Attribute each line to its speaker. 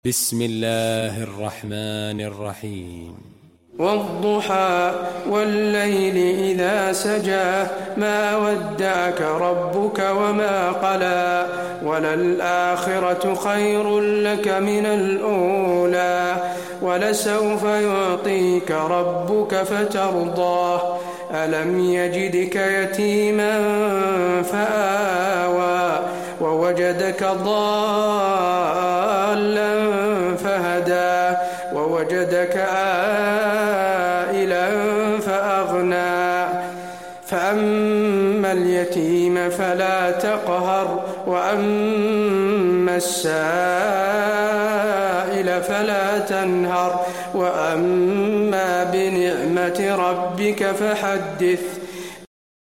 Speaker 1: بسم الله الرحمن الرحيم.
Speaker 2: والضحى والليل إذا سجى ما ودعك ربك وما قلى وللآخرة خير لك من الأولى ولسوف يعطيك ربك فترضاه ألم يجدك يتيما فآوى ووجدك ضالا فهدى ووجدك عائلا فأغنى فأما اليتيم فلا تقهر وأما السائل فلا تنهر وأما بنعمة ربك فحدث